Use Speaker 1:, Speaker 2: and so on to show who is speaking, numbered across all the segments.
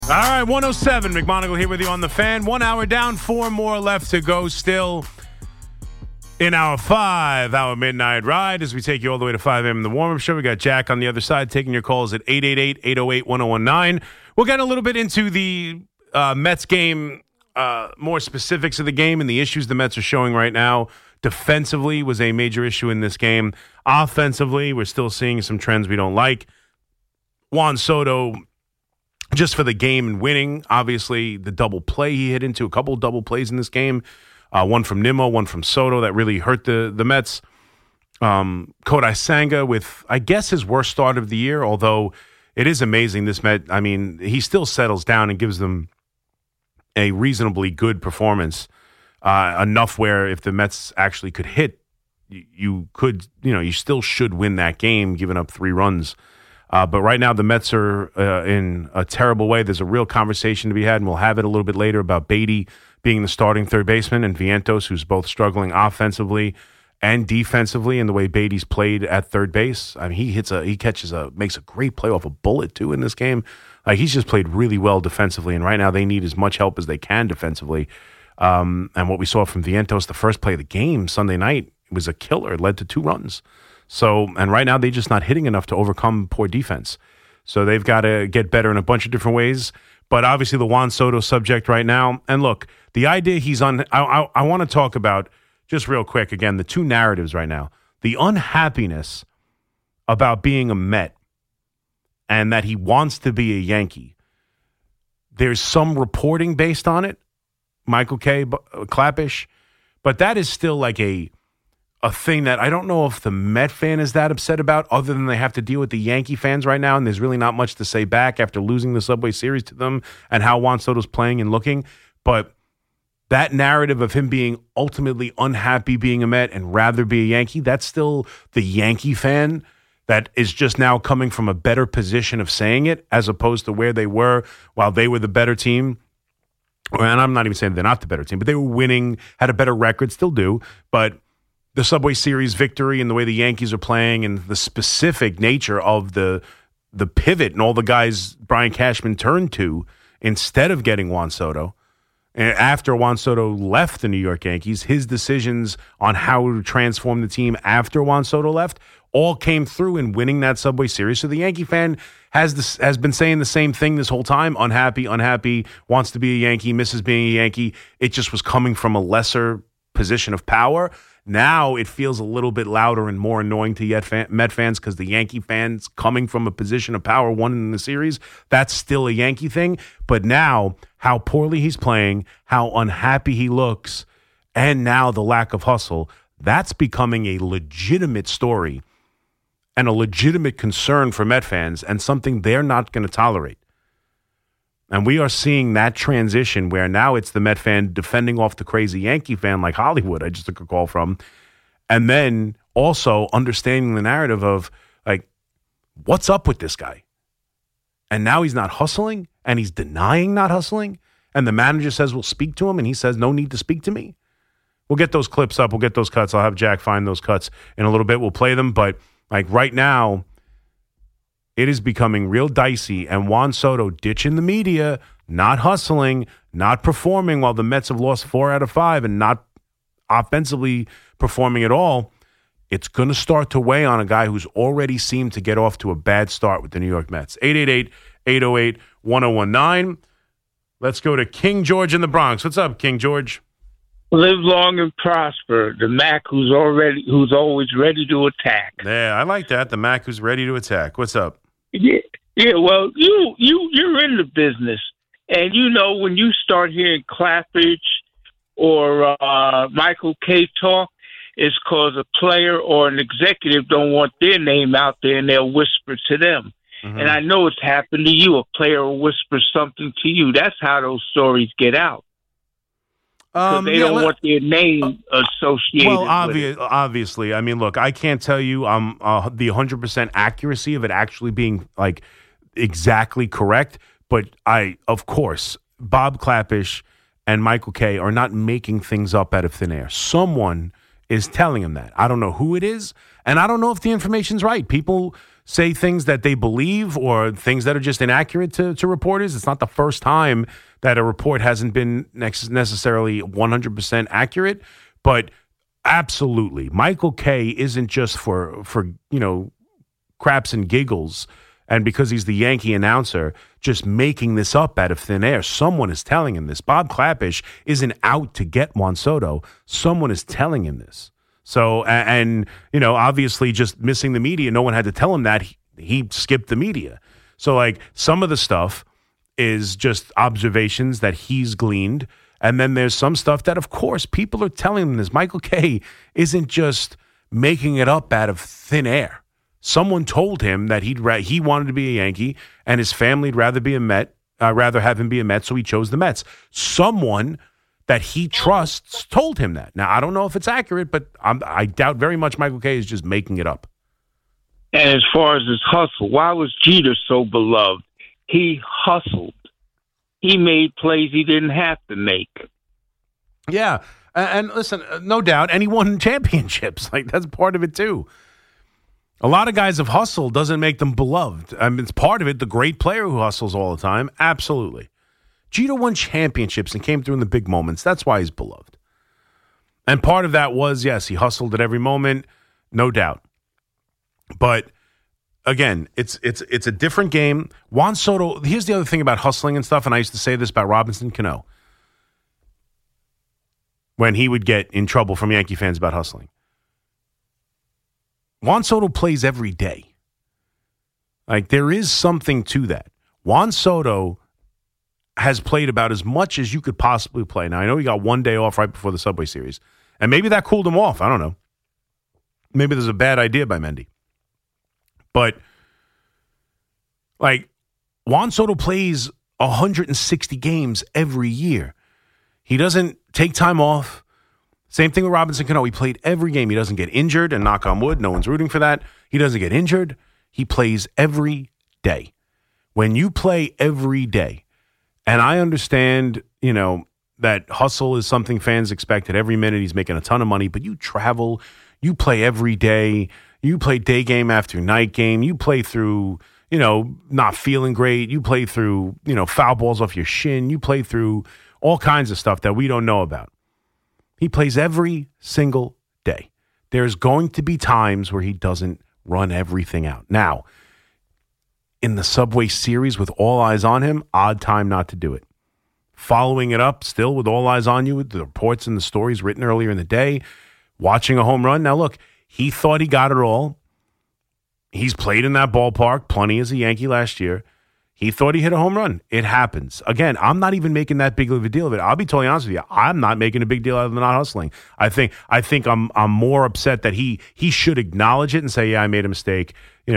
Speaker 1: All right, 107. McMonagle here with you on the Fan. 1 hour down, 4 more left to go still in our 5-hour midnight ride as we take you all the way to 5 a.m. in the warm-up show. We got Jack on the other side taking your calls at 888-808-1019. We'll get a little bit into the Mets game, more specifics of the game and the issues the Mets are showing right now. Defensively was a major issue in this game. Offensively, we're still seeing some trends we don't like. Juan Soto, just for the game and winning, obviously the double play he hit into, a couple of double plays in this game, one from Nimmo, one from Soto that really hurt the Mets. Kodai Senga with, I guess, his worst start of the year, although it is amazing this Met, I mean, he still settles down and gives them a reasonably good performance, enough where if the Mets actually could hit, you still should win that game, giving up 3 runs. But right now, the Mets are in a terrible way. There's a real conversation to be had, and we'll have it a little bit later about Beatty being the starting third baseman and Vientos, who's both struggling offensively and defensively in the way Beatty's played at third base. I mean, makes a great play off a bullet, too, in this game. Like, he's just played really well defensively, and right now they need as much help as they can defensively. And what we saw from Vientos, the first play of the game Sunday night, was a killer. It led to 2 runs. So, and right now they're just not hitting enough to overcome poor defense. So they've got to get better in a bunch of different ways. But obviously the Juan Soto subject right now. And look, the idea he's on, I want to talk about just real quick, again, the 2 narratives right now. The unhappiness about being a Met and that he wants to be a Yankee. There's some reporting based on it, Michael K. Klapisch, but that is still like a thing that I don't know if the Met fan is that upset about, other than they have to deal with the Yankee fans right now, and there's really not much to say back after losing the Subway Series to them and how Juan Soto's playing and looking. But that narrative of him being ultimately unhappy being a Met and rather be a Yankee, that's still the Yankee fan that is just now coming from a better position of saying it, as opposed to where they were while they were the better team. And I'm not even saying they're not the better team, but they were winning, had a better record, still do, but the Subway Series victory and the way the Yankees are playing and the specific nature of the pivot and all the guys Brian Cashman turned to instead of getting Juan Soto. And after Juan Soto left the New York Yankees, his decisions on how to transform the team after Juan Soto left all came through in winning that Subway Series. So the Yankee fan has been saying the same thing this whole time. Unhappy, wants to be a Yankee, misses being a Yankee. It just was coming from a lesser position of power. Now it feels a little bit louder and more annoying to Met fans because the Yankee fans coming from a position of power won in the series. That's still a Yankee thing. But now how poorly he's playing, how unhappy he looks, and now the lack of hustle, that's becoming a legitimate story and a legitimate concern for Met fans and something they're not going to tolerate. And we are seeing that transition where now it's the Met fan defending off the crazy Yankee fan like Hollywood, I just took a call from. And then also understanding the narrative of, like, what's up with this guy? And now he's not hustling, and he's denying not hustling. And the manager says, we'll speak to him, and he says, no need to speak to me. We'll get those clips up. We'll get those cuts. I'll have Jack find those cuts in a little bit. We'll play them. But, like, right now, it is becoming real dicey, and Juan Soto ditching the media, not hustling, not performing while the Mets have lost 4 out of 5 and not offensively performing at all. It's going to start to weigh on a guy who's already seemed to get off to a bad start with the New York Mets. 888-808-1019. Let's go to King George in the Bronx. What's up, King George?
Speaker 2: Live long and prosper. The Mac who's always ready to attack.
Speaker 1: Yeah, I like that. The Mac who's ready to attack. What's up?
Speaker 2: Yeah. Well, you're in the business, and you know when you start hearing Klapisch or Michael K talk, it's because a player or an executive don't want their name out there, and they'll whisper to them. Mm-hmm. And I know it's happened to you. A player will whisper something to you. That's how those stories get out. Because they don't want their name associated with it.
Speaker 1: Obviously. I mean, look, I can't tell you the 100% accuracy of it actually being, like, exactly correct. But of course, Bob Klapisch and Michael K are not making things up out of thin air. Someone is telling him that. I don't know who it is, and I don't know if the information's right. People say things that they believe or things that are just inaccurate to reporters. It's not the first time that a report hasn't been necessarily 100% accurate, but absolutely, Michael Kay isn't just for craps and giggles, and because he's the Yankee announcer, just making this up out of thin air. Someone is telling him this. Bob Klapisch isn't out to get Juan Soto. Someone is telling him this. So, and obviously just missing the media, no one had to tell him that. He skipped the media. So, like, some of the stuff is just observations that he's gleaned. And then there's some stuff that, of course, people are telling him this. Michael Kay isn't just making it up out of thin air. Someone told him that he wanted to be a Yankee and his family'd rather be a Met, rather have him be a Met, so he chose the Mets. Someone that he trusts told him that. Now, I don't know if it's accurate, but I doubt very much Michael Kay is just making it up.
Speaker 2: And as far as his hustle, why was Jeter so beloved? He hustled. He made plays he didn't have to make.
Speaker 1: Yeah, and listen, no doubt, and he won championships. Like, that's part of it, too. A lot of guys have hustled doesn't make them beloved. I mean, it's part of it, the great player who hustles all the time. Absolutely. Jeter won championships and came through in the big moments. That's why he's beloved. And part of that was, yes, he hustled at every moment, no doubt. But again, it's a different game. Juan Soto, here's the other thing about hustling and stuff, and I used to say this about Robinson Cano when he would get in trouble from Yankee fans about hustling. Juan Soto plays every day. Like, there is something to that. Juan Soto has played about as much as you could possibly play. Now, I know he got one day off right before the Subway Series, and maybe that cooled him off. I don't know. Maybe there's a bad idea by Mendy. But, like, Juan Soto plays 160 games every year. He doesn't take time off. Same thing with Robinson Cano. He played every game. He doesn't get injured, and knock on wood, no one's rooting for that. He doesn't get injured. He plays every day. When you play every day, and I understand, that hustle is something fans expect at every minute. He's making a ton of money, but you travel, you play every day, you play day game after night game, you play through, not feeling great, you play through, foul balls off your shin, you play through all kinds of stuff that we don't know about. He plays every single day. There's going to be times where he doesn't run everything out. Now, in the Subway Series with all eyes on him, odd time not to do it. Following it up still with all eyes on you, with the reports and the stories written earlier in the day, watching a home run. Now, look, he thought he got it all. He's played in that ballpark plenty as a Yankee last year. He thought he hit a home run. It happens. Again, I'm not even making that big of a deal of it. I'll be totally honest with you. I'm not making a big deal out of not hustling. I think I'm more upset that he should acknowledge it and say, yeah, I made a mistake.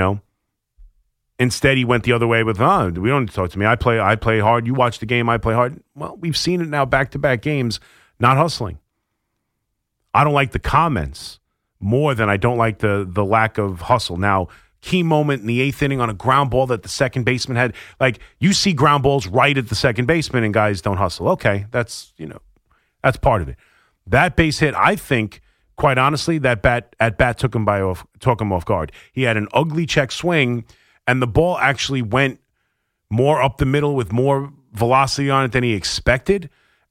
Speaker 1: Instead, he went the other way with, we don't need to talk to me. I play hard. You watch the game. I play hard. Well, we've seen it now back-to-back games, not hustling. I don't like the comments more than I don't like the lack of hustle. Now, key moment in the eighth inning on a ground ball that the second baseman had. Like, you see ground balls right at the second baseman and guys don't hustle. Okay, that's part of it. That base hit, I think, quite honestly, that bat took him off guard. He had an ugly check swing, and the ball actually went more up the middle with more velocity on it than he expected.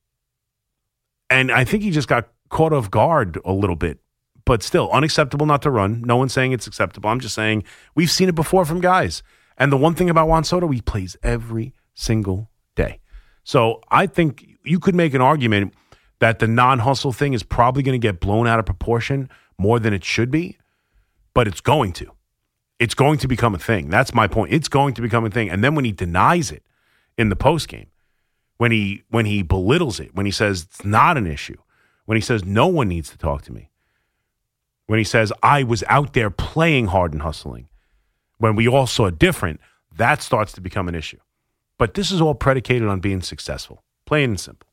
Speaker 1: And I think he just got caught off guard a little bit. But still, unacceptable not to run. No one's saying it's acceptable. I'm just saying we've seen it before from guys. And the one thing about Juan Soto, he plays every single day. So I think you could make an argument that the non-hustle thing is probably going to get blown out of proportion more than it should be, but it's going to. It's going to become a thing. That's my point. It's going to become a thing. And then when he denies it in the postgame, when he belittles it, when he says it's not an issue, when he says no one needs to talk to me, when he says, I was out there playing hard and hustling, when we all saw different, that starts to become an issue. But this is all predicated on being successful, plain and simple.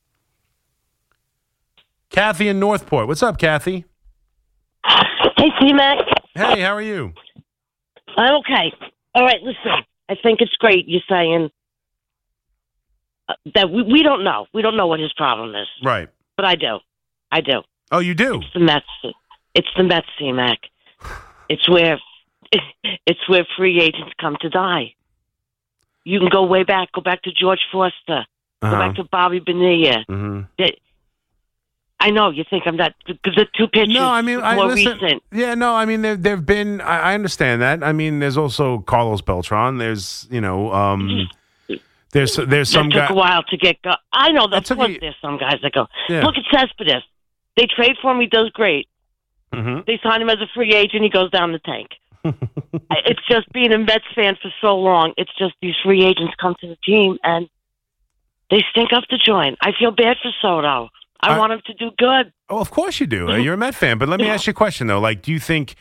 Speaker 1: Kathy in Northport. What's up, Kathy?
Speaker 3: Hey, C-Mac.
Speaker 1: Hey, how are you?
Speaker 3: I'm okay. All right, listen. I think it's great you're saying that we don't know. We don't know what his problem is.
Speaker 1: Right.
Speaker 3: But I do. I do.
Speaker 1: Oh, you do?
Speaker 3: It's the Mets, C-Mac. It's where it's where free agents come to die. You can go way back. Go back to George Foster. Go back to Bobby Bonilla.
Speaker 1: Mm-hmm.
Speaker 3: I know you think I'm not. The two pitchers.
Speaker 1: No, I mean,
Speaker 3: more
Speaker 1: listen,
Speaker 3: recent.
Speaker 1: Yeah, no, I mean, there've been. I understand that. I mean, there's also Carlos Beltran. There's, there's some
Speaker 3: that
Speaker 1: guy.
Speaker 3: took a while to get go. I know that.
Speaker 1: Okay.
Speaker 3: There's some guys that go.
Speaker 1: Yeah.
Speaker 3: Look at Cespedes. They trade for him. He does great.
Speaker 1: Mm-hmm.
Speaker 3: They sign him as a free agent. He goes down the tank. It's just being a Mets fan for so long. It's just these free agents come to the team and they stink up the joint. I feel bad for Soto. I want him to do good.
Speaker 1: Oh, of course you do. You're a Met fan. But let me ask you a question, though. Like, do you think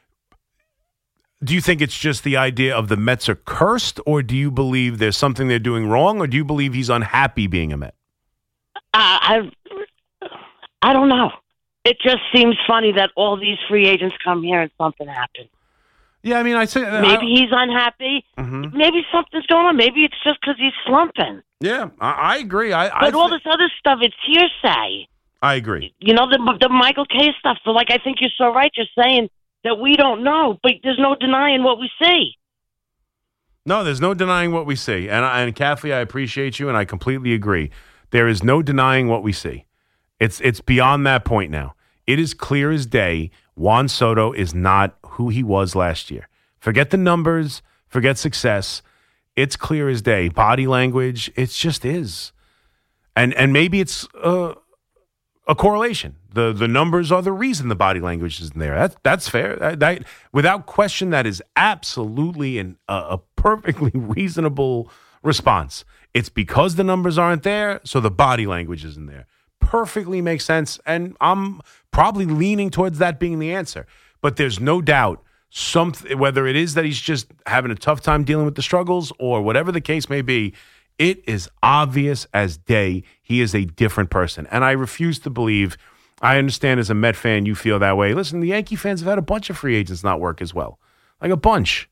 Speaker 1: it's just the idea of the Mets are cursed, or do you believe there's something they're doing wrong, or do you believe he's unhappy being a Met?
Speaker 3: I don't know. It just seems funny that all these free agents come here and something happens.
Speaker 1: Yeah, I mean,
Speaker 3: maybe he's unhappy.
Speaker 1: Mm-hmm.
Speaker 3: Maybe something's going on. Maybe it's just because he's slumping.
Speaker 1: Yeah, I agree.
Speaker 3: But all this other stuff, it's hearsay.
Speaker 1: I agree.
Speaker 3: You know, the Michael K stuff. So, like, I think you're so right. You're saying that we don't know, but there's no denying what we see.
Speaker 1: No, there's no denying what we see. And Kathy, I appreciate you, and I completely agree. There is no denying what we see. It's beyond that point now. It is clear as day Juan Soto is not who he was last year. Forget the numbers, forget success. It's clear as day. Body language, it just is. And maybe it's a correlation. The numbers are the reason the body language isn't there. That's fair. That, without question, that is absolutely a perfectly reasonable response. It's because the numbers aren't there, so the body language isn't there. Perfectly makes sense, and I'm probably leaning towards that being the answer. But there's no doubt, whether it is that he's just having a tough time dealing with the struggles or whatever the case may be, it is obvious as day he is a different person. And I refuse to believe, I understand as a Met fan you feel that way. Listen, the Yankee fans have had a bunch of free agents not work as well. Like a bunch.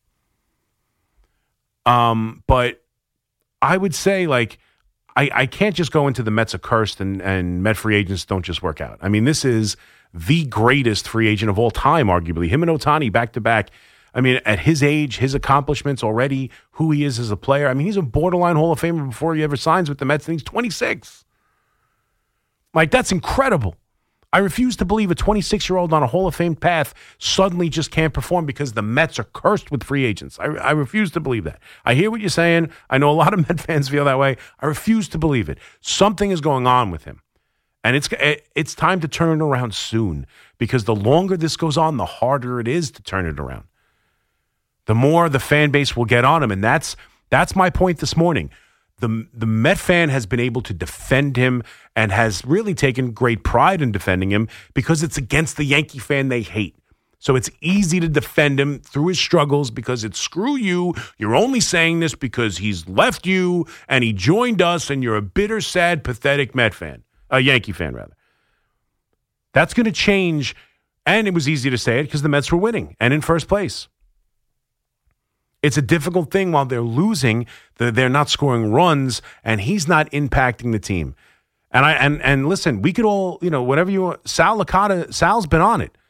Speaker 1: But I would say, like, I can't just go into the Mets are cursed and Met free agents don't just work out. I mean, this is the greatest free agent of all time, arguably. Him and Ohtani back-to-back. I mean, at his age, his accomplishments already, who he is as a player. I mean, he's a borderline Hall of Famer before he ever signs with the Mets, and he's 26. Like, that's incredible. I refuse to believe a 26-year-old on a Hall of Fame path suddenly just can't perform because the Mets are cursed with free agents. I refuse to believe that. I hear what you're saying. I know a lot of Met fans feel that way. I refuse to believe it. Something is going on with him. And it's time to turn it around soon, because the longer this goes on, the harder it is to turn it around. The more the fan base will get on him. And that's my point this morning. The Met fan has been able to defend him and has really taken great pride in defending him because it's against the Yankee fan they hate. So it's easy to defend him through his struggles because it's screw you. You're only saying this because he's left you and he joined us and you're a bitter, sad, pathetic Met fan. A Yankee fan, rather. That's going to change. And it was easy to say it because the Mets were winning and in first place. It's a difficult thing while they're losing, they're not scoring runs, and he's not impacting the team. And listen, we could all, whatever you want. Sal Licata, Sal's been on it.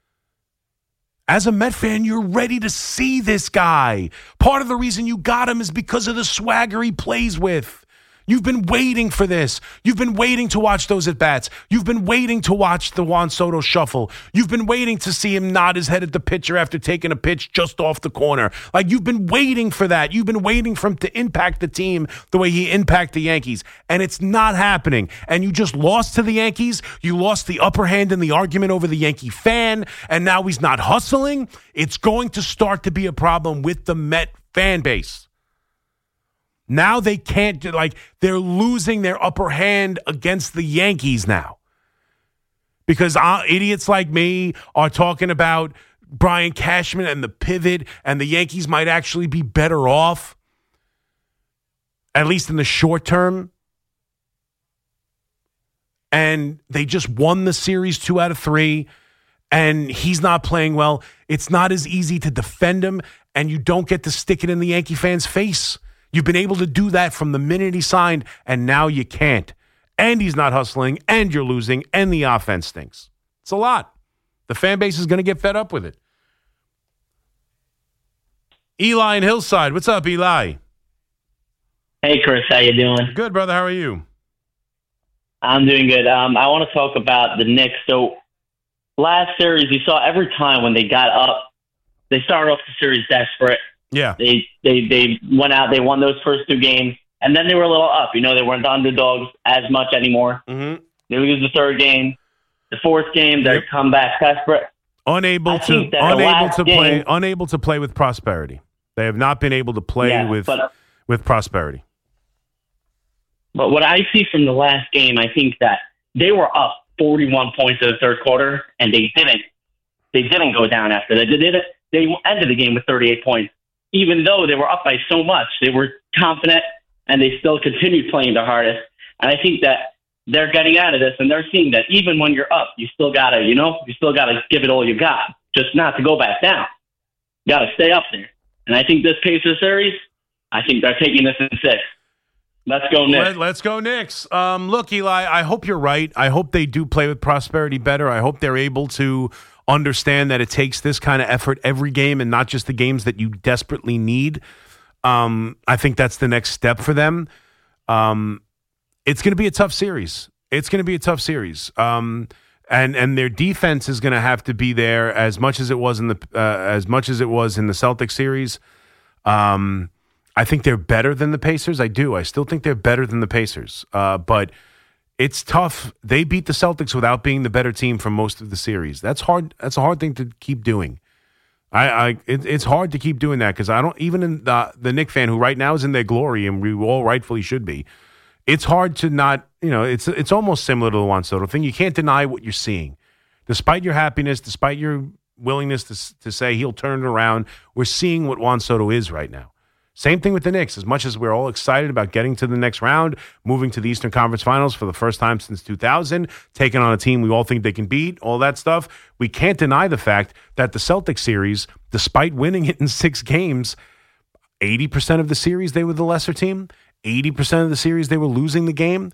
Speaker 1: As a Met fan, you're ready to see this guy. Part of the reason you got him is because of the swagger he plays with. You've been waiting for this. You've been waiting to watch those at-bats. You've been waiting to watch the Juan Soto shuffle. You've been waiting to see him nod his head at the pitcher after taking a pitch just off the corner. Like, you've been waiting for that. You've been waiting for him to impact the team the way he impacted the Yankees. And it's not happening. And you just lost to the Yankees. You lost the upper hand in the argument over the Yankee fan. And now he's not hustling. It's going to start to be a problem with the Met fan base. Now they can't, they're losing their upper hand against the Yankees now. Because idiots like me are talking about Brian Cashman and the pivot, and the Yankees might actually be better off, at least in the short term. And they just won the series 2 out of 3, and he's not playing well. It's not as easy to defend him, and you don't get to stick it in the Yankee fans' face. You've been able to do that from the minute he signed, and now you can't. And he's not hustling, and you're losing, and the offense stinks. It's a lot. The fan base is going to get fed up with it. Eli in Hillside. What's up, Eli?
Speaker 4: Hey, Chris, how you doing?
Speaker 1: Good, brother. How are you?
Speaker 4: I'm doing good. I want to talk about the Knicks. So last series, you saw every time when they got up, they started off the series desperate.
Speaker 1: Yeah.
Speaker 4: They went out, they won those first 2 games, and then they were a little up. You know, they weren't the underdogs as much anymore.
Speaker 1: Mm-hmm.
Speaker 4: They lose the 3rd game. The 4th game, they come back desperate.
Speaker 1: Unable to play with prosperity. They have not been able to play with prosperity.
Speaker 4: But what I see from the last game, I think that they were up 41 points in the 3rd quarter, and they didn't go down after that. They ended the game with 38 points. Even though they were up by so much, they were confident, and they still continued playing their hardest. And I think that they're getting out of this, and they're seeing that even when you're up, you still gotta give it all you got, just not to go back down. You gotta stay up there. And I think this Pacers series, I think they're taking this in 6. Let's go Knicks.
Speaker 1: Let's go Knicks. Look, Eli, I hope you're right. I hope they do play with prosperity better. I hope they're able to understand that it takes this kind of effort every game and not just the games that you desperately need. I think that's the next step for them. It's going to be a tough series. And their defense is going to have to be there as much as it was in the Celtics series. I think they're better than the Pacers. I do. I still think they're better than the Pacers. But it's tough. They beat the Celtics without being the better team for most of the series. That's hard. That's a hard thing to keep doing. It's hard to keep doing that because I don't, even in the Knicks fan who right now is in their glory and we all rightfully should be. It's hard to not, it's almost similar to the Juan Soto thing. You can't deny what you're seeing. Despite your happiness, despite your willingness to say he'll turn it around, we're seeing what Juan Soto is right now. Same thing with the Knicks. As much as we're all excited about getting to the next round, moving to the Eastern Conference Finals for the first time since 2000, taking on a team we all think they can beat, all that stuff, we can't deny the fact that the Celtics series, despite winning it in 6 games, 80% of the series they were the lesser team, 80% of the series they were losing the game.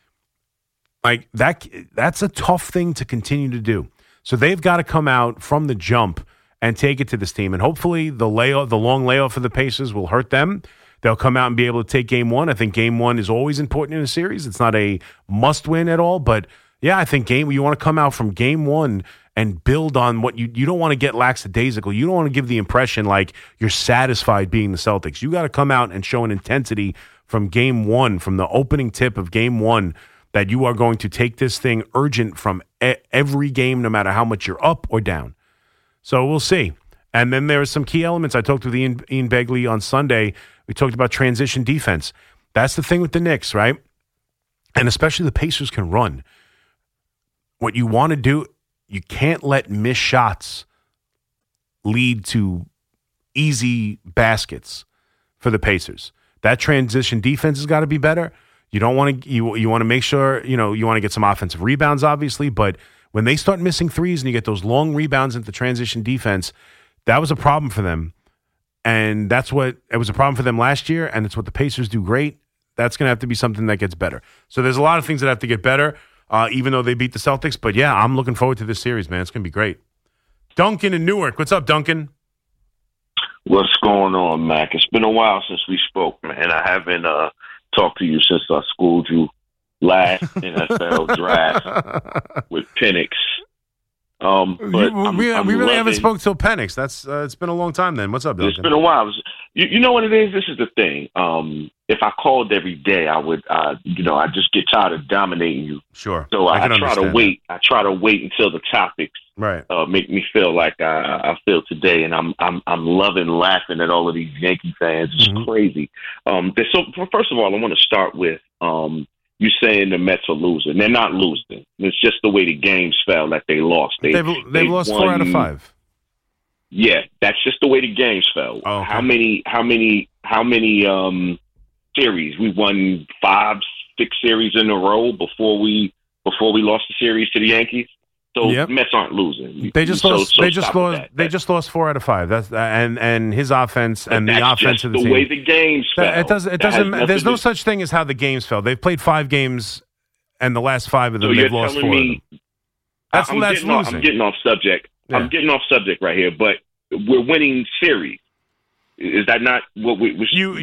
Speaker 1: Like that's a tough thing to continue to do. So they've got to come out from the jump and take it to this team. And hopefully the long layoff for the Pacers will hurt them. They'll come out and be able to take game 1. I think game 1 is always important in a series. It's not a must-win at all. But, yeah, I think you want to come out from game 1 and build on what you don't want to get lackadaisical. You don't want to give the impression like you're satisfied being the Celtics. You got to come out and show an intensity from game 1, from the opening tip of game 1, that you are going to take this thing urgent from every game, no matter how much you're up or down. So we'll see. And then there are some key elements. I talked with Ian Begley on Sunday. We talked about transition defense. That's the thing with the Knicks, right? And especially the Pacers can run. What you want to do, you can't let missed shots lead to easy baskets for the Pacers. That transition defense has got to be better. You don't want to. You want to make sure you want to get some offensive rebounds, obviously, but when they start missing threes and you get those long rebounds into transition defense, that was a problem for them. And it was a problem for them last year, and it's what the Pacers do great. That's going to have to be something that gets better. So there's a lot of things that have to get better, even though they beat the Celtics. But, yeah, I'm looking forward to this series, man. It's going to be great. Duncan in Newark. What's up, Duncan?
Speaker 5: What's going on, Mac? It's been a while since we spoke, man. I haven't talked to you since I schooled you last NFL draft with Penix.
Speaker 1: We really haven't spoken till Penix. That's it's been a long time. Then what's up, Duncan?
Speaker 5: It's been a while. You know what it is? This is the thing. If I called every day, I would. I just get tired of dominating you.
Speaker 1: Sure.
Speaker 5: So I try to wait. I try to wait until the topics make me feel like I feel today, and I'm loving laughing at all of these Yankee fans. It's crazy. So first of all, I want to start with you saying the Mets are losing. They're not losing. It's just the way the games fell that they lost. They've
Speaker 1: lost 4 out of 5.
Speaker 5: Yeah, that's just the way the games fell.
Speaker 1: Oh, okay.
Speaker 5: How many series? We won 5, 6 series in a row before we lost the series to the Yankees. So the Mets aren't losing.
Speaker 1: They just lost. They just lost 4 out of 5. That's and his offense and the offense of the team.
Speaker 5: The way the games fell.
Speaker 1: It doesn't. There's no such thing as how the games fell. They've played 5 games, and the last 5 of them they've lost 4 of them. That's losing.
Speaker 5: I'm getting off subject.
Speaker 1: Yeah.
Speaker 5: I'm getting off subject right here, but we're winning series. Is that not what we?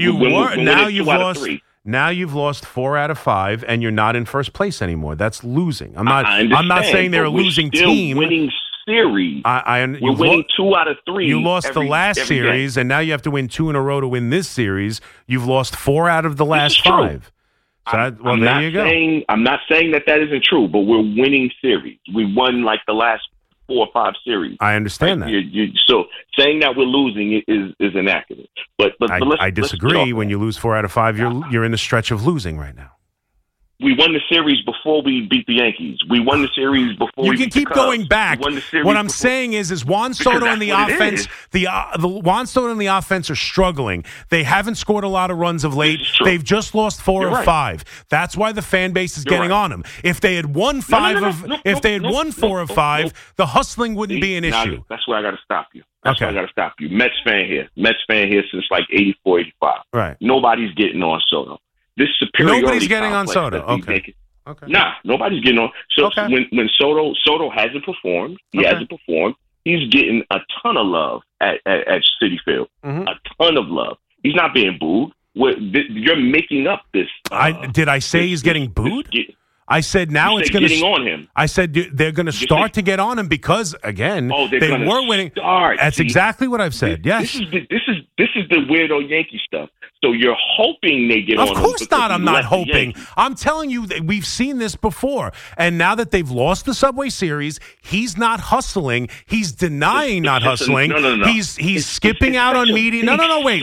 Speaker 1: Now you've lost 4 out of 5, and you're not in first place anymore. That's losing. I'm not saying they're a losing team.
Speaker 5: Winning series. We're winning 2 out of 3.
Speaker 1: You lost the last series, and now you have to win 2 in a row to win this series. You've lost 4 out of the last 5. So there you go.
Speaker 5: I'm not saying that isn't true, but we're winning series. We won like the last 4 or 5 series.
Speaker 1: I understand that.
Speaker 5: So saying that we're losing is inaccurate. But
Speaker 1: I disagree. When you lose 4 out of 5, you're in the stretch of losing right now.
Speaker 5: We won the series before we beat the Yankees. We won the series before.
Speaker 1: You can keep going back. What I'm saying is Juan Soto and the offense. The Juan Soto and the offense are struggling. They haven't scored a lot of runs of late. They've just lost 4 or 5. That's why the fan base is getting on them. If they had won 4 of 5, the hustling wouldn't be an issue.
Speaker 5: That's where I got to stop you. That's why I got to stop you. Mets fan here since like 84, 85.
Speaker 1: Right.
Speaker 5: Nobody's getting on Soto. This superiority.
Speaker 1: Nobody's getting on Soto. Okay.
Speaker 5: Nah, nobody's getting on. So when Soto hasn't performed, he's getting a ton of love at Citi Field. Mm-hmm. A ton of love. He's not being booed. You're making up this.
Speaker 1: Did I say he's getting booed? I said now it's going to
Speaker 5: getting on him.
Speaker 1: I said they're going to start to get on him because again they were winning. That's exactly what I've said. Yes.
Speaker 5: This is the weirdo Yankee stuff. So you're hoping they get on him.
Speaker 1: Of course not. I'm not hoping. I'm telling you that we've seen this before. And now that they've lost the Subway Series, he's not hustling. He's denying not hustling.
Speaker 5: No.
Speaker 1: He's skipping out on media. No. Wait.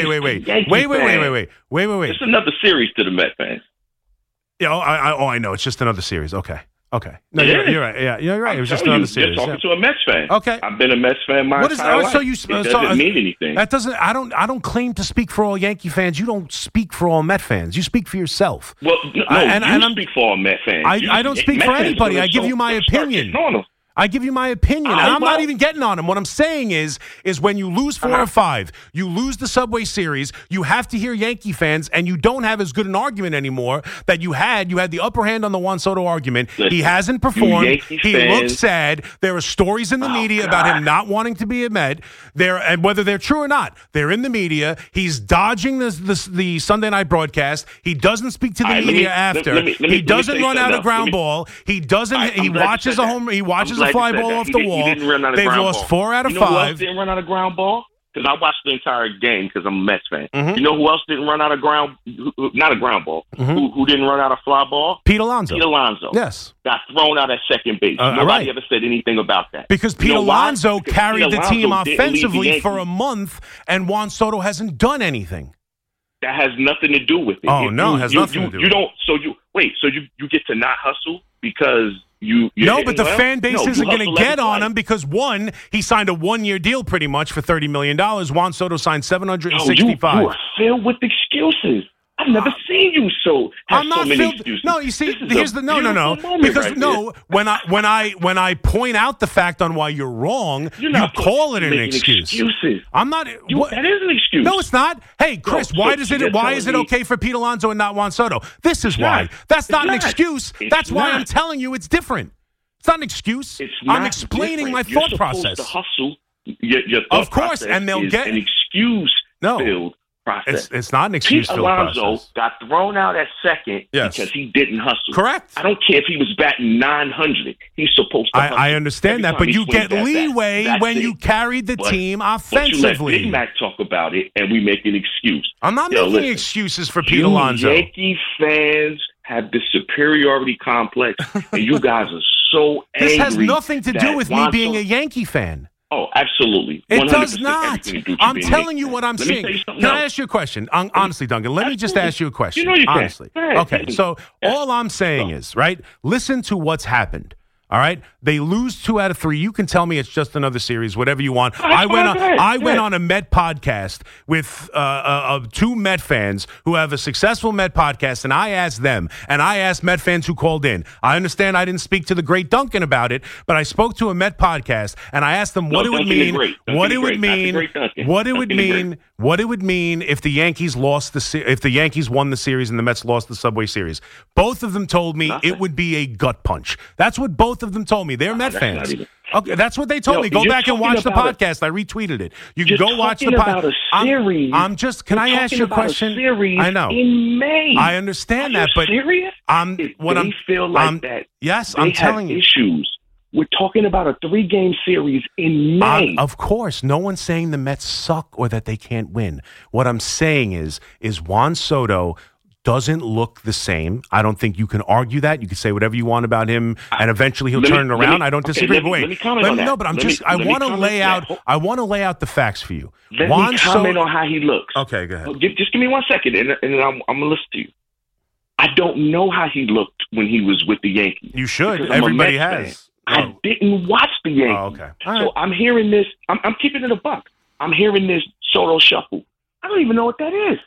Speaker 5: It's another series to the Met fans.
Speaker 1: Yeah, I know. It's just another series. Okay. No, you're right. Yeah, you're right. It was just another series.
Speaker 5: You're talking to a Mets fan.
Speaker 1: Okay.
Speaker 5: I've been a Mets fan my entire life. It doesn't mean anything.
Speaker 1: That doesn't. I don't claim to speak for all Yankee fans. You don't speak for all Met fans. You speak for yourself.
Speaker 5: Well, you speak for all Met fans.
Speaker 1: I don't speak for anybody. I give you my opinion. I give you my opinion, and I'm not even getting on him. What I'm saying is when you lose 4 or 5, you lose the Subway Series, you have to hear Yankee fans, and you don't have as good an argument anymore that you had. You had the upper hand on the Juan Soto argument. He hasn't performed. He looks sad. There are stories in the media about him not wanting to be a Met. And whether they're true or not, they're in the media. He's dodging the Sunday night broadcast. He doesn't speak to the media after. He doesn't run out a ground ball. He doesn't. He watches a home. He watches a fly ball off the wall. They've lost 4 out of 5.
Speaker 5: You know who else didn't run out of ground ball? Because I watched the entire game because I'm a Mets fan. Mm-hmm. You know who else didn't run out of not a ground ball. Mm-hmm. Who didn't run out of fly ball?
Speaker 1: Pete Alonso.
Speaker 5: Yes. Got thrown out at second base. Nobody ever said anything about that.
Speaker 1: Because Pete Alonso carried the team offensively for a month, and Juan Soto hasn't done anything.
Speaker 5: That has nothing to do with it.
Speaker 1: Oh, no, it has nothing to do with it.
Speaker 5: You don't. So you get to not hustle because
Speaker 1: but the fan base isn't going to get on him because, one, he signed a 1-year deal pretty much for $30 million. Juan Soto signed $765.
Speaker 5: You are filled with excuses. I've never seen you have so many excuses.
Speaker 1: No, you see, here's the no. Because when I point out the fact on why you're wrong, you call it an excuse.
Speaker 5: Excuses.
Speaker 1: I'm not.
Speaker 5: That is an excuse.
Speaker 1: No, it's not. Hey, Chris, why is it okay for Pete Alonso and not Juan Soto? This is why. That's not an excuse. That's why I'm telling you it's different. It's not an excuse. I'm explaining my thought process.
Speaker 5: To hustle. Your thought
Speaker 1: of course,
Speaker 5: process
Speaker 1: and they'll get
Speaker 5: an excuse-filled process.
Speaker 1: It's not an excuse-filled process.
Speaker 5: Pete Alonso got thrown out at second because he didn't hustle.
Speaker 1: Correct.
Speaker 5: I don't care if he was batting 900. He's supposed to hustle.
Speaker 1: I understand that, but you get leeway when you carried the team offensively.
Speaker 5: But you let Big Mac talk about it, and we make an excuse.
Speaker 1: I'm not making excuses for Pete Alonso.
Speaker 5: Yankee fans have this superiority complex, and you guys are so angry.
Speaker 1: This has nothing to do with me being a Yankee fan.
Speaker 5: Oh, absolutely.
Speaker 1: It does not. I'm telling you what I'm saying. Can I ask you a question? Honestly, Duncan, let me just ask you a question.
Speaker 5: You know you can.
Speaker 1: Honestly. Okay, so all I'm saying is, right, listen to what's happened. All right, they lose 2 out of 3. You can tell me it's just another series, whatever you want. I went on a Met podcast with 2 Met fans who have a successful Met podcast, and I asked them, and I asked Met fans who called in. I understand I didn't speak to the great Duncan about it, but I spoke to a Met podcast, and I asked them what it would mean, what it would mean if the Yankees if the Yankees won the series and the Mets lost the Subway Series. Both of them told me it would be a gut punch. That's what both Both of them told me. They're Met fans. Okay, that's what they told me. Go back and watch the podcast. I retweeted it. You can go watch the podcast. I'm just. Can I ask you a question? I know.
Speaker 5: In May.
Speaker 1: I understand that, but
Speaker 5: serious? They feel like that.
Speaker 1: Yes, I'm telling you.
Speaker 5: Issues. We're talking about a 3-game series in May.
Speaker 1: Of course, no one's saying the Mets suck or that they can't win. What I'm saying is Juan Soto doesn't look the same. I don't think you can argue that. You can say whatever you want about him, and eventually he'll turn it around. I don't disagree.
Speaker 5: Let me comment on that.
Speaker 1: No, but I want to lay out. I want to lay out the facts for you.
Speaker 5: Let me comment on how he looks.
Speaker 1: Okay, go ahead.
Speaker 5: Just give me 1 second, and I'm gonna listen to you. I don't know how he looked when he was with the Yankees.
Speaker 1: You should. Everybody has.
Speaker 5: I didn't watch the Yankees.
Speaker 1: Oh, okay.
Speaker 5: So I'm hearing this. I'm keeping it a buck. I'm hearing this Soto shuffle. I don't even know what that is.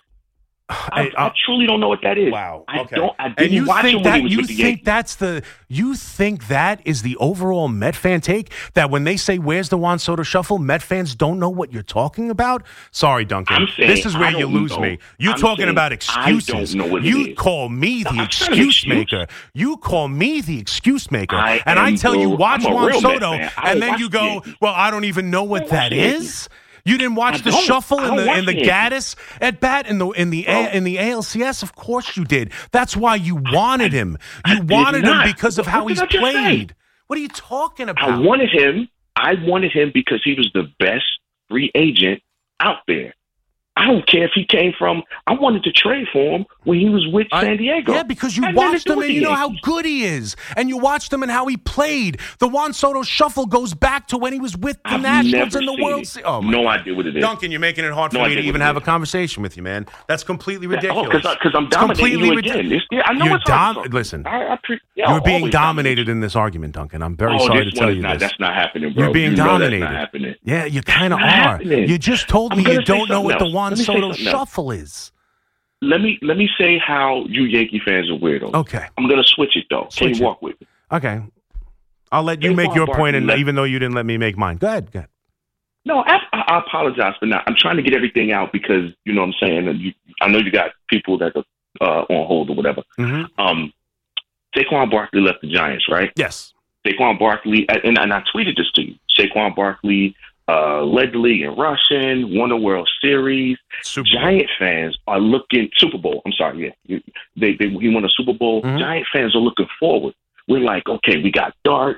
Speaker 5: I truly don't know what that is.
Speaker 1: Wow. Okay.
Speaker 5: I didn't watch him when he was with the Yankees.
Speaker 1: You think that is the overall Met fan take? That when they say, where's the Juan Soto shuffle, Met fans don't know what you're talking about? Sorry, Duncan. This is where you lose me. You're talking about excuses.
Speaker 5: I don't know what
Speaker 1: you call me the excuse maker. You call me the excuse maker. And I tell you, watch Juan Soto, and then you go, well, I don't even know what that is. You didn't watch the shuffle in the Gaddis at bat in the ALCS? Of course you did. That's why you wanted him. You wanted him because of how he's played. What are you talking about?
Speaker 5: I wanted him because he was the best free agent out there. I don't care if he came from. I wanted to trade for him when he was with San Diego.
Speaker 1: Yeah, because you watched him and you know how good he is, and you watched him and how he played. The Juan Soto shuffle goes back to when he was with the Nationals in the World Series.
Speaker 5: Oh, no idea what it is.
Speaker 1: Duncan, you're making it hard for me to even have a conversation with you, man. That's completely ridiculous.
Speaker 5: Because I'm dominating you again. I know it's
Speaker 1: listen, you're being dominated in this argument, Duncan. I'm very sorry to tell you this.
Speaker 5: That's not happening, bro.
Speaker 1: You're being dominated.
Speaker 5: That's not happening.
Speaker 1: Yeah, you kind of are. You just told me you don't know what the Juan Soto shuffle is.
Speaker 5: Let me say how you Yankee fans are weirdos.
Speaker 1: Okay.
Speaker 5: I'm going to switch it, though. Can you walk with me?
Speaker 1: Okay. I'll let you make your point, and even though you didn't let me make mine. Go ahead.
Speaker 5: No, I apologize for not. I'm trying to get everything out because, you know what I'm saying, I know you got people that are on hold or whatever. Mm-hmm. Saquon Barkley left the Giants, right?
Speaker 1: Yes.
Speaker 5: Saquon Barkley, and I tweeted this to you. Saquon Barkley led the league in rushing, won the World Series. Giant fans are looking Super Bowl. I'm sorry, yeah, he won a Super Bowl. Mm-hmm. Giant fans are looking forward. We're like, okay, we got Dart,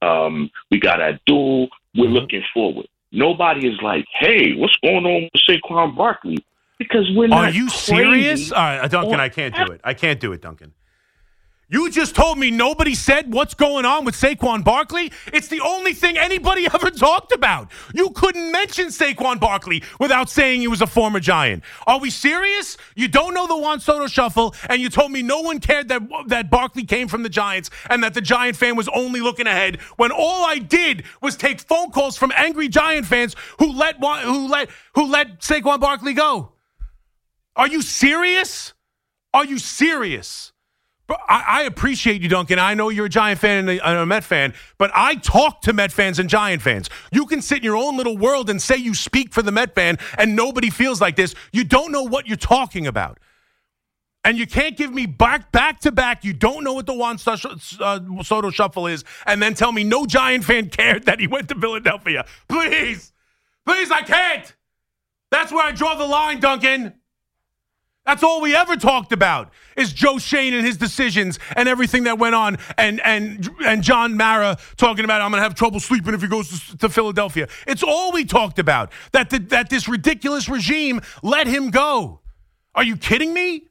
Speaker 5: we got Abdul. We're looking forward. Nobody is like, hey, what's going on with Saquon Barkley? Because we're not.
Speaker 1: Are you serious? Duncan, I can't do it. I can't do it, Duncan. You just told me nobody said what's going on with Saquon Barkley? It's the only thing anybody ever talked about. You couldn't mention Saquon Barkley without saying he was a former Giant. Are we serious? You don't know the Juan Soto shuffle, and you told me no one cared that Barkley came from the Giants and that the Giant fan was only looking ahead when all I did was take phone calls from angry Giant fans who let Saquon Barkley go. Are you serious? Are you serious? But I appreciate you, Duncan. I know you're a Giant fan and a Met fan, but I talk to Met fans and Giant fans. You can sit in your own little world and say you speak for the Met fan, and nobody feels like this. You don't know what you're talking about. And you can't give me back to back. You don't know what the Juan Soto shuffle is, and then tell me no Giant fan cared that he went to Philadelphia. Please, I can't. That's where I draw the line, Duncan. That's all we ever talked about is Joe Schoen and his decisions and everything that went on, and John Mara talking about I'm going to have trouble sleeping if he goes to Philadelphia. It's all we talked about, that this ridiculous regime let him go. Are you kidding me?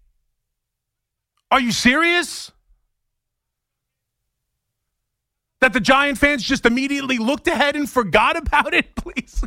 Speaker 1: Are you serious? That the Giant fans just immediately looked ahead and forgot about it? Please.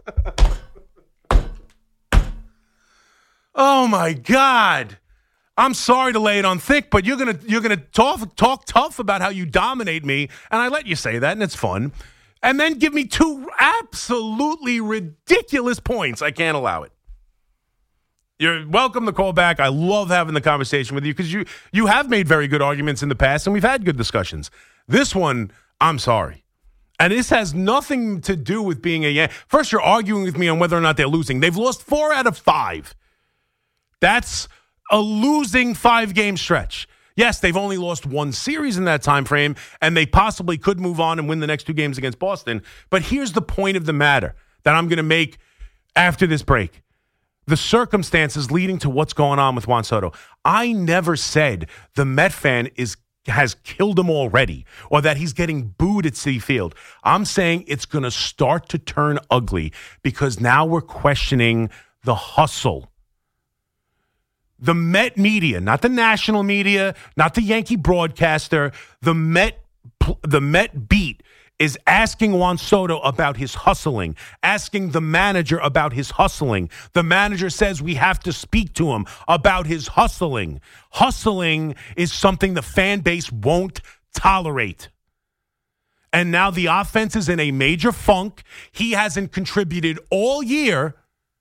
Speaker 1: Oh my God! I'm sorry to lay it on thick, but you're gonna talk tough about how you dominate me, and I let you say that, and it's fun, and then give me two absolutely ridiculous points. I can't allow it. You're welcome to call back. I love having the conversation with you because you have made very good arguments in the past, and we've had good discussions. This one, I'm sorry. And this has nothing to do with being a Yankee. First, you're arguing with me on whether or not they're losing. They've lost 4 out of 5. That's a losing 5-game stretch. Yes, they've only lost one series in that time frame, and they possibly could move on and win the next 2 games against Boston. But here's the point of the matter that I'm going to make after this break. The circumstances leading to what's going on with Juan Soto. I never said the Met fan has killed him already or that he's getting booed at Citi Field. I'm saying it's going to start to turn ugly because now we're questioning the hustle. The Met media, not the national media, not the Yankee broadcaster, the Met beat is asking Juan Soto about his hustling, asking the manager about his hustling. The manager says we have to speak to him about his hustling. Hustling is something the fan base won't tolerate. And now the offense is in a major funk. He hasn't contributed all year,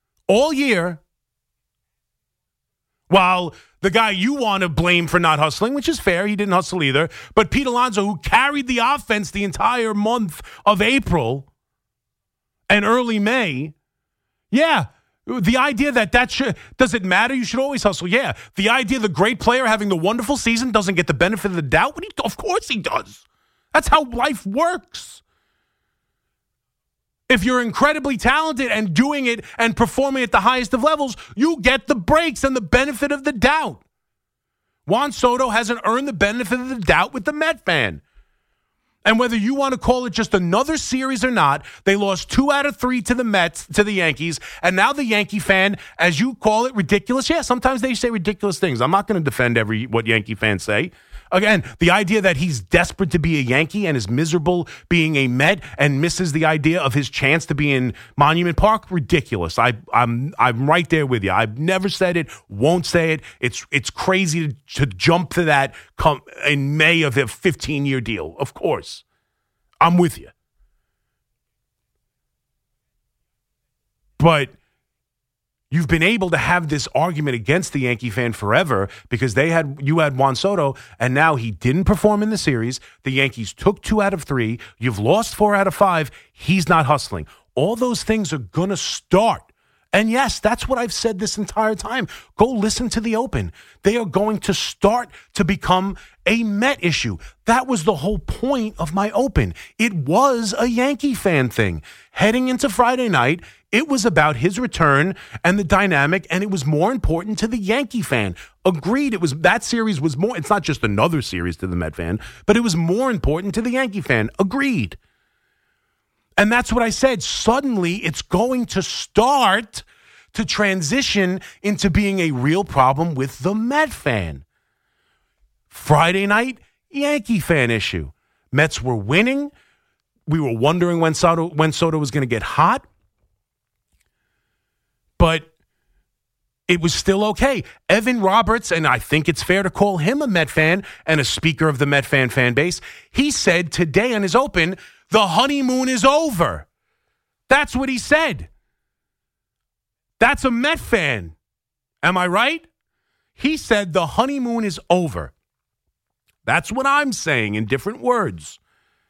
Speaker 1: while the guy you want to blame for not hustling, which is fair, he didn't hustle either, but Pete Alonso, who carried the offense the entire month of April and early May, the idea that does it matter? You should always hustle. Yeah, the idea the great player having the wonderful season doesn't get the benefit of the doubt? Of course he does. That's how life works. If you're incredibly talented and doing it and performing at the highest of levels, you get the breaks and the benefit of the doubt. Juan Soto hasn't earned the benefit of the doubt with the Met fan. And whether you want to call it just another series or not, they lost 2 out of 3 to the Mets, to the Yankees, and now the Yankee fan, as you call it, ridiculous. Yeah, sometimes they say ridiculous things. I'm not going to defend what Yankee fans say. Again, the idea that he's desperate to be a Yankee and is miserable being a Met and misses the idea of his chance to be in Monument Park, ridiculous. I'm right there with you. I've never said it, won't say it. It's crazy to jump to that in May of a 15-year deal. Of course, I'm with you. But you've been able to have this argument against the Yankee fan forever because you had Juan Soto, and now he didn't perform in the series. The Yankees took 2 out of 3. You've lost 4 out of 5. He's not hustling. All those things are going to start. And yes, that's what I've said this entire time. Go listen to the Open. They are going to start to become a Met issue. That was the whole point of my Open. It was a Yankee fan thing. Heading into Friday night, it was about his return and the dynamic, and it was more important to the Yankee fan. Agreed, that series was more. It's not just another series to the Met fan, but it was more important to the Yankee fan. Agreed. And that's what I said. Suddenly, it's going to start to transition into being a real problem with the Met fan. Friday night, Yankee fan issue. Mets were winning. We were wondering when Soto was going to get hot. But it was still okay. Evan Roberts, and I think it's fair to call him a Met fan and a speaker of the Met fan base, he said today on his Open, the honeymoon is over. That's what he said. That's a Met fan. Am I right? He said the honeymoon is over. That's what I'm saying in different words.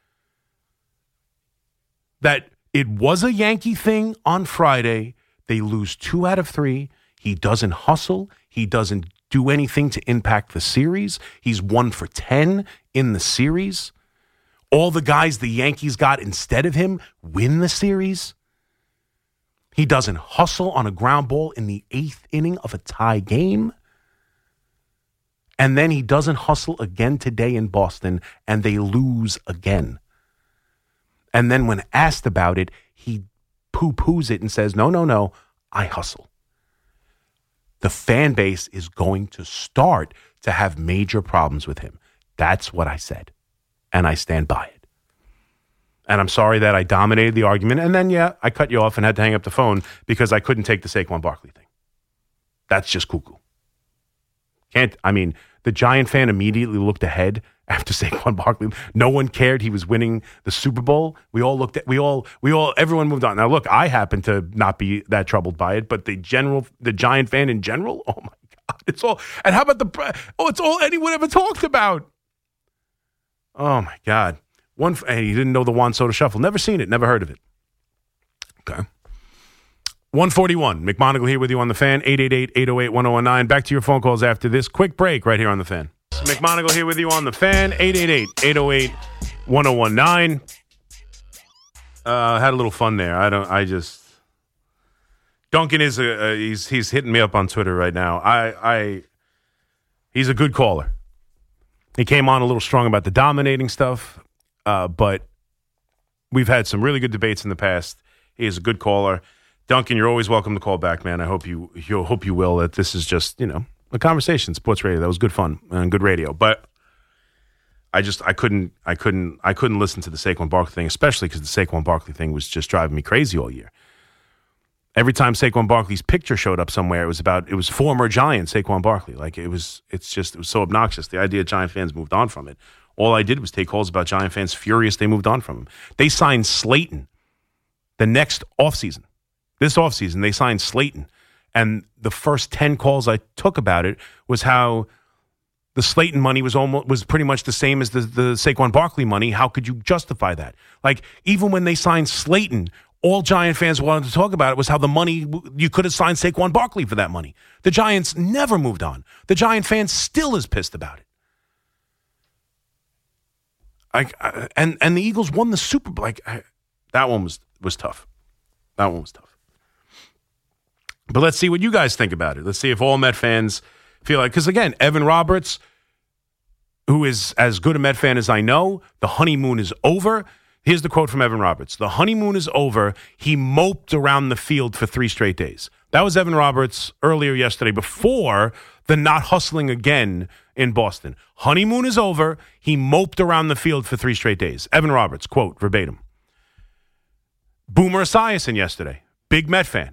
Speaker 1: That it was a Yankee thing on Friday. They lose 2 out of 3. He doesn't hustle. He doesn't do anything to impact the series. He's 1 for 10 in the series. All the guys the Yankees got instead of him win the series. He doesn't hustle on a ground ball in the 8th inning of a tie game. And then he doesn't hustle again today in Boston, and they lose again. And then when asked about it, he poo-poos it and says, no, I hustle. The fan base is going to start to have major problems with him. That's what I said. And I stand by it. And I'm sorry that I dominated the argument. And then, I cut you off and had to hang up the phone because I couldn't take the Saquon Barkley thing. That's just cuckoo. The Giant fan immediately looked ahead after Saquon Barkley. No one cared he was winning the Super Bowl. Everyone moved on. Now, look, I happen to not be that troubled by it, but the Giant fan in general, oh my God, it's all. And how about it's all anyone ever talked about. Oh my God. And he didn't know the Juan Soto shuffle. Never seen it. Never heard of it. Okay. 141. McMonagle here with you on The Fan. 888-808-1019. Back to your phone calls after this quick break right here on The Fan. McMonagle here with you on the Fan. 888-808-1019. Had a little fun there. Duncan is he's hitting me up on Twitter right now. He's a good caller. He came on a little strong about the dominating stuff, but we've had some really good debates in the past. He is a good caller. Duncan, you're always welcome to call back, man. I hope you will. That this is just, a conversation, sports radio. That was good fun and good radio. But I couldn't listen to the Saquon Barkley thing, especially because the Saquon Barkley thing was just driving me crazy all year. Every time Saquon Barkley's picture showed up somewhere, it was former Giant Saquon Barkley. Like it was so obnoxious. The idea Giant fans moved on from it. All I did was take calls about Giant fans furious they moved on from him. They signed Slayton the next offseason. This offseason, they signed Slayton. And the first 10 calls I took about it was how the Slayton money was pretty much the same as the Saquon Barkley money. How could you justify that? Like, even when they signed Slayton, all Giant fans wanted to talk about it was how the money, you could have signed Saquon Barkley for that money. The Giants never moved on. The Giant fan still is pissed about it. And the Eagles won the Super Bowl. That one was tough. That one was tough. But let's see what you guys think about it. Let's see if all Met fans feel like, because again, Evan Roberts, who is as good a Met fan as I know, the honeymoon is over. Here's the quote from Evan Roberts. The honeymoon is over. He moped around the field for 3 straight days. That was Evan Roberts earlier yesterday before the not hustling again in Boston. Honeymoon is over. He moped around the field for 3 straight days. Evan Roberts, quote, verbatim. Boomer Esiason yesterday, big Met fan.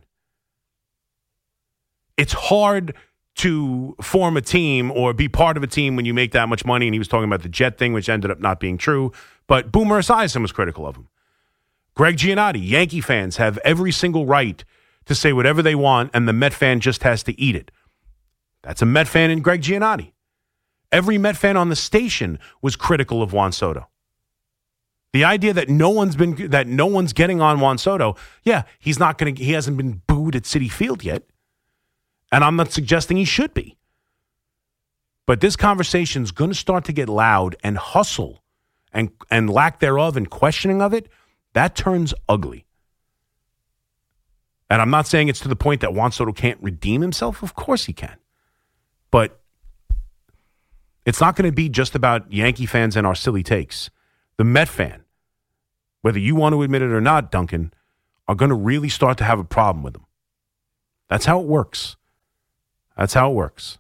Speaker 1: It's hard to form a team or be part of a team when you make that much money. And he was talking about the Jet thing, which ended up not being true. But Boomer Esiason was critical of him. Greg Giannotti, Yankee fans have every single right to say whatever they want, and the Met fan just has to eat it. That's a Met fan in Greg Giannotti. Every Met fan on the station was critical of Juan Soto. The idea that no one's getting on Juan Soto, he hasn't been booed at Citi Field yet. And I'm not suggesting he should be. But this conversation's going to start to get loud, and hustle and lack thereof and questioning of it, that turns ugly. And I'm not saying it's to the point that Juan Soto can't redeem himself. Of course he can. But it's not going to be just about Yankee fans and our silly takes. The Met fan, whether you want to admit it or not, Duncan, are going to really start to have a problem with him. That's how it works. That's how it works.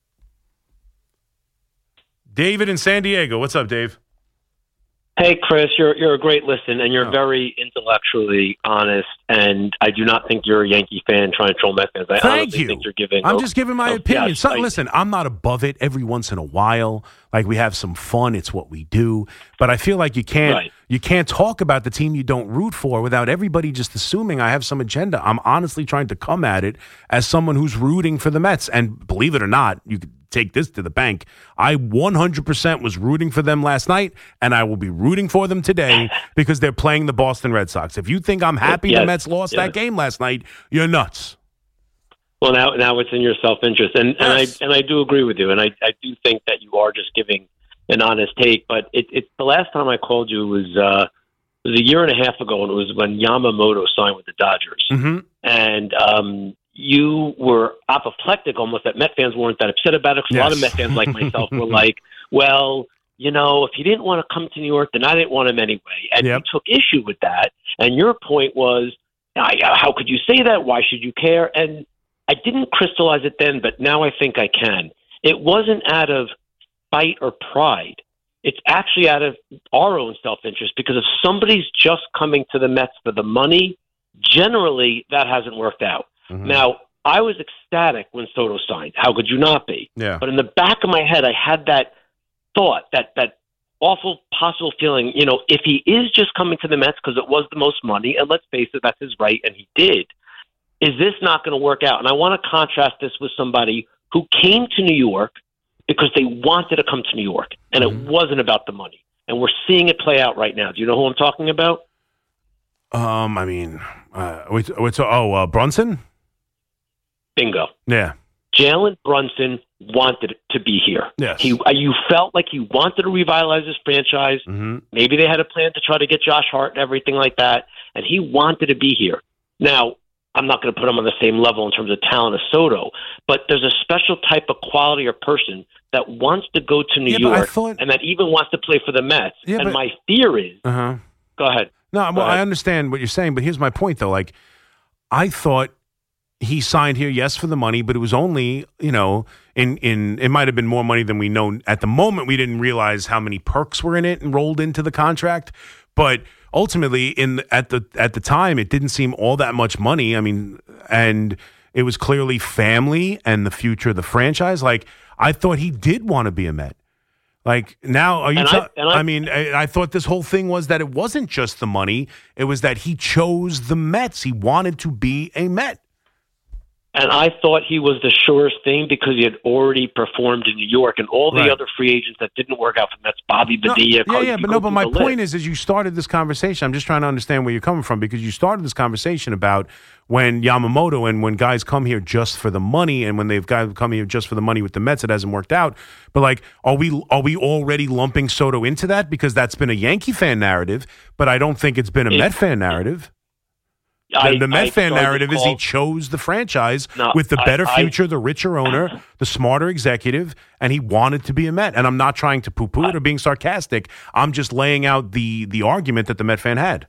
Speaker 1: David in San Diego. What's up, Dave?
Speaker 6: Hey, Chris, you're a great listen, and you're very intellectually honest, and I do not think you're a Yankee fan trying to troll Met fans. I honestly think you're giving...
Speaker 1: I'm just giving my opinion. Listen, I'm not above it every once in a while. Like, we have some fun. It's what we do. But I feel like you can't talk about the team you don't root for without everybody just assuming I have some agenda. I'm honestly trying to come at it as someone who's rooting for the Mets. And believe it or not, you could take this to the bank. I 100% was rooting for them last night, and I will be rooting for them today because they're playing the Boston Red Sox. If you think I'm happy the Mets lost that game last night, you're nuts.
Speaker 6: Well, now it's in your self-interest, and I do agree with you, and I do think that you are just giving an honest take. But it's the last time I called you was a year and a half ago, and it was when Yamamoto signed with the Dodgers, and you were apoplectic almost that Met fans weren't that upset about it. Because a lot of Met fans like myself were like, well, if he didn't want to come to New York, then I didn't want him anyway. And you took issue with that. And your point was, how could you say that? Why should you care? And I didn't crystallize it then, but now I think I can. It wasn't out of spite or pride. It's actually out of our own self-interest, because if somebody's just coming to the Mets for the money, generally that hasn't worked out. Now, I was ecstatic when Soto signed. How could you not be?
Speaker 1: Yeah.
Speaker 6: But in the back of my head, I had that thought, that awful possible feeling, if he is just coming to the Mets because it was the most money, and let's face it, that's his right, and he did, is this not going to work out? And I want to contrast this with somebody who came to New York because they wanted to come to New York, and it wasn't about the money. And we're seeing it play out right now. Do you know who I'm talking about?
Speaker 1: Brunson?
Speaker 6: Bingo.
Speaker 1: Yeah.
Speaker 6: Jalen Brunson wanted to be here.
Speaker 1: Yes.
Speaker 6: You felt like he wanted to revitalize his franchise.
Speaker 1: Mm-hmm.
Speaker 6: Maybe they had a plan to try to get Josh Hart and everything like that, and he wanted to be here. Now, I'm not going to put him on the same level in terms of talent as Soto, but there's a special type of quality or person that wants to go to New York and that even wants to play for the Mets.
Speaker 1: Yeah,
Speaker 6: and my fear is, go ahead.
Speaker 1: No, well, I understand what you're saying, but here's my point, though. Like, I thought he signed here, yes, for the money, but it was only, it might have been more money than we know. At the moment, we didn't realize how many perks were in it and rolled into the contract. But ultimately, at the time, it didn't seem all that much money. I mean, and it was clearly family and the future of the franchise. Like, I thought he did want to be a Met. Like, now, are you? I thought this whole thing was that it wasn't just the money; it was that he chose the Mets. He wanted to be a Met.
Speaker 6: And I thought he was the surest thing because he had already performed in New York, and all the other free agents that didn't work out for Mets, Bobby Badilla.
Speaker 1: But my point is you started this conversation. I'm just trying to understand where you're coming from, because you started this conversation about when Yamamoto and when guys come here just for the money, and when they've guys come here just for the money with the Mets, it hasn't worked out. But like, are we already lumping Soto into that? Because that's been a Yankee fan narrative, but I don't think it's been a Met fan narrative. The Met fan narrative is he chose the franchise with the better future, the richer owner, the smarter executive, and he wanted to be a Met. And I'm not trying to poo-poo it or being sarcastic. I'm just laying out the argument that the Met fan had.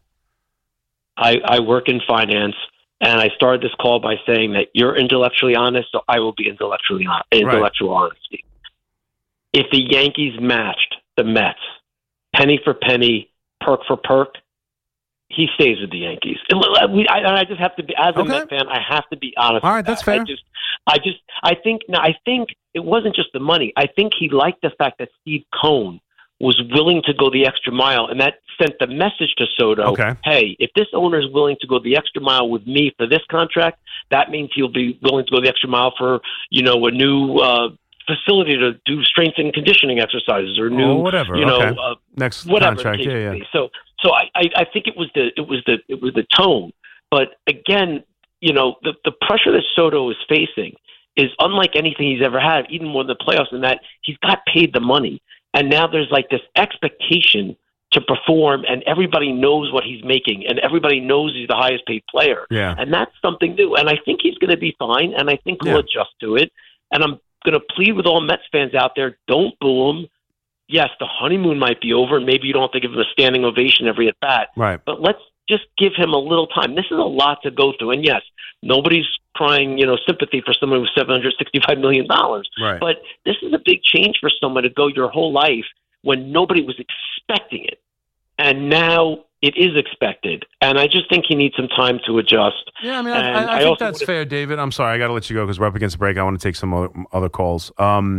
Speaker 6: I work in finance, and I started this call by saying that you're intellectually honest, so I will be intellectual honesty. If the Yankees matched the Mets, penny for penny, perk for perk, he stays with the Yankees. I just have to be, as a Met fan, I have to be honest.
Speaker 1: All right, that's fair.
Speaker 6: I think it wasn't just the money. I think he liked the fact that Steve Cohen was willing to go the extra mile, and that sent the message to Soto, hey, if this owner is willing to go the extra mile with me for this contract, that means he'll be willing to go the extra mile for, a new facility to do strength and conditioning exercises or new,
Speaker 1: next
Speaker 6: whatever
Speaker 1: contract. Yeah.
Speaker 6: So I think it was the tone, but again, the pressure that Soto is facing is unlike anything he's ever had, even more than the playoffs, in that he's got paid the money, and now there's like this expectation to perform, and everybody knows what he's making, and everybody knows he's the highest paid player, and that's something new. And I think he's going to be fine, and I think he'll adjust to it. And I'm going to plead with all Mets fans out there: don't boo him. Yes, the honeymoon might be over, and maybe you don't have to give him a standing ovation every at bat.
Speaker 1: Right.
Speaker 6: But let's just give him a little time. This is a lot to go through. And yes, nobody's crying, sympathy for someone with $765 million.
Speaker 1: Right.
Speaker 6: But this is a big change for someone to go your whole life when nobody was expecting it. And now it is expected. And I just think he needs some time to adjust.
Speaker 1: Yeah, I think that's fair, David. I'm sorry, I got to let you go because we're up against the break. I want to take some other calls.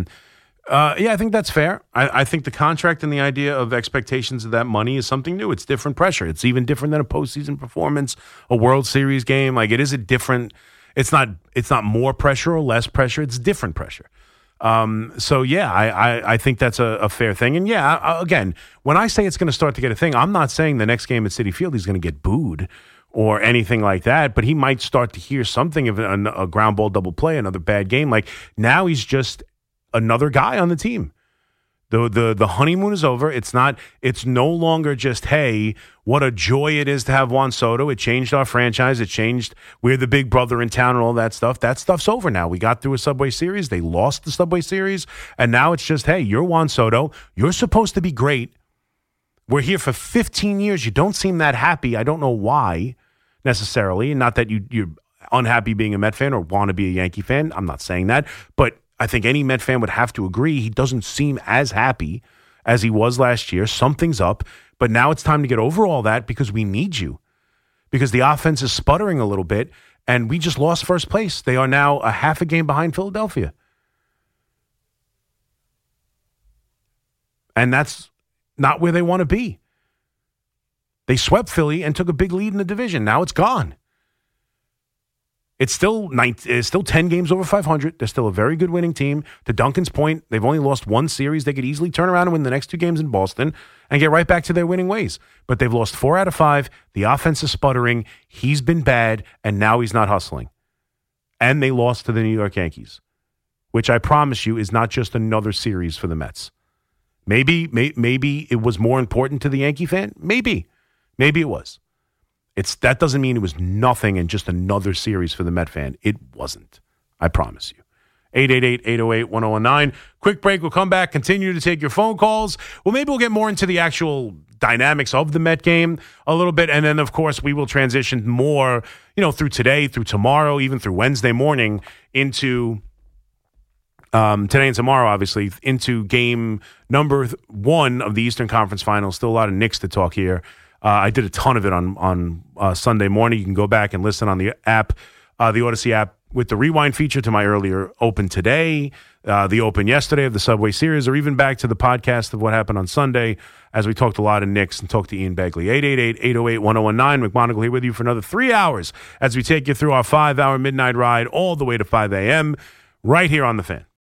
Speaker 1: I think that's fair. I think the contract and the idea of expectations of that money is something new. It's different pressure. It's even different than a postseason performance, a World Series game. Like, it is a different. It's not more pressure or less pressure. It's different pressure. I think that's a fair thing. And again, when I say it's going to start to get a thing, I'm not saying the next game at Citi Field he's going to get booed or anything like that, but he might start to hear something of a ground ball double play, another bad game. Like, now he's just another guy on the team. The honeymoon is over. It's no longer just, hey, what a joy it is to have Juan Soto. It changed our franchise. It changed, we're the big brother in town and all that stuff. That stuff's over now. We got through a Subway Series. They lost the Subway Series. And now it's just, hey, you're Juan Soto. You're supposed to be great. We're here for 15 years. You don't seem that happy. I don't know why necessarily. Not that you're unhappy being a Met fan or want to be a Yankee fan. I'm not saying that. But I think any Met fan would have to agree he doesn't seem as happy as he was last year. Something's up, but now it's time to get over all that because we need you. Because the offense is sputtering a little bit, and we just lost first place. They are now a half a game behind Philadelphia. And that's not where they want to be. They swept Philly and took a big lead in the division. Now it's gone. It's still 10 games over 500. They're still a very good winning team. To Duncan's point, they've only lost one series. They could easily turn around and win the next two games in Boston and get right back to their winning ways. But they've lost 4 out of 5. The offense is sputtering. He's been bad, and now he's not hustling. And they lost to the New York Yankees. which I promise you is not just another series for the Mets. Maybe it was more important to the Yankee fan. Maybe it was. That doesn't mean it was nothing and just another series for the Met fan. It wasn't. I promise you. 888-808-1019. Quick break. We'll come back, continue to take your phone calls. Well, maybe we'll get more into the actual dynamics of the Met game a little bit. And then, of course, we will transition more, through today, through tomorrow, even through Wednesday morning into today and tomorrow, obviously, into game number 1 of the Eastern Conference Finals. Still a lot of Knicks to talk here. I did a ton of it on Sunday morning. You can go back and listen on the app, the Odyssey app, with the rewind feature to my earlier Open today, the Open yesterday of the Subway Series, or even back to the podcast of what happened on Sunday as we talked a lot of Knicks and talked to Ian Begley. 888-808-1019. McMonagle here with you for another 3 hours as we take you through our 5-hour midnight ride all the way to 5 a.m. right here on The Fan.